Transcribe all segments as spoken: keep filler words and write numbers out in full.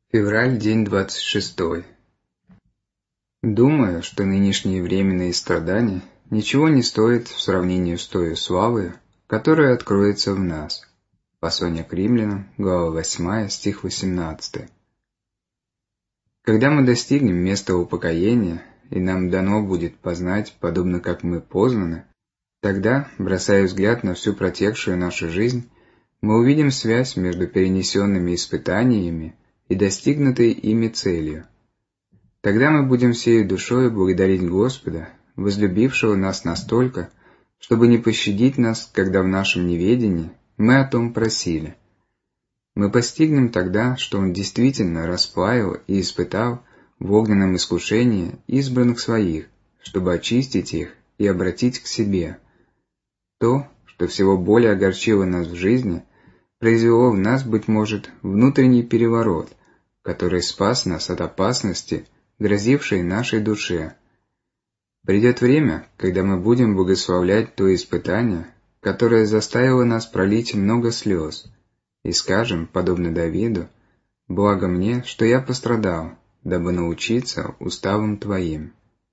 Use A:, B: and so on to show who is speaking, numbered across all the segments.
A: Февраль, день двадцать шестой. Думаю, что нынешние временные страдания ничего не стоят в сравнении с той славой, которая откроется в нас. Послание к Римлянам, глава восьмая, стих восемнадцатый. Когда мы достигнем места упокоения, и нам дано будет познать, подобно как мы познаны, тогда, бросая взгляд на всю протекшую нашу жизнь, мы увидим связь между перенесенными испытаниями и достигнутой ими целью. Тогда мы будем всей душой благодарить Господа, возлюбившего нас настолько, чтобы не пощадить нас, когда в нашем неведении мы о том просили. Мы постигнем тогда, что Он действительно расплавил и испытал в огненном искушении избранных Своих, чтобы очистить их и обратить к себе. То, что всего более огорчило нас в жизни, произвело в нас, быть может, внутренний переворот, который спас нас от опасности, грозившей нашей душе. Придет время, когда мы будем благословлять то испытание, которое заставило нас пролить много слез, и скажем, подобно Давиду: «Благо мне, что я пострадал, дабы научиться уставам Твоим».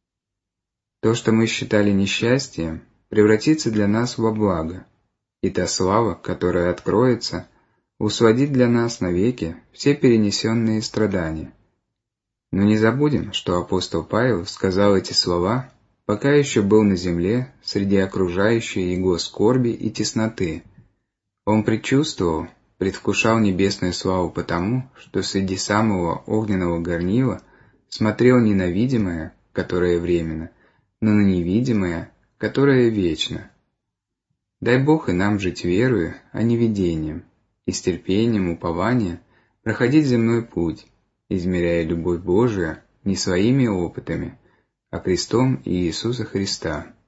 A: То, что мы считали несчастьем, превратится для нас во благо, и та слава, которая откроется, усладит для нас навеки все перенесенные страдания. Но не забудем, что апостол Павел сказал эти слова, пока еще был на земле среди окружающей его скорби и тесноты. Он предчувствовал, предвкушал небесную славу потому, что среди самого огненного горнила смотрел не на видимое, которое временно, но на невидимое, которое вечно. Дай Бог и нам жить верою, а не видением, и с терпением упования проходить земной путь, измеряя любовь Божию не своими опытами, а крестом Иисуса Христа.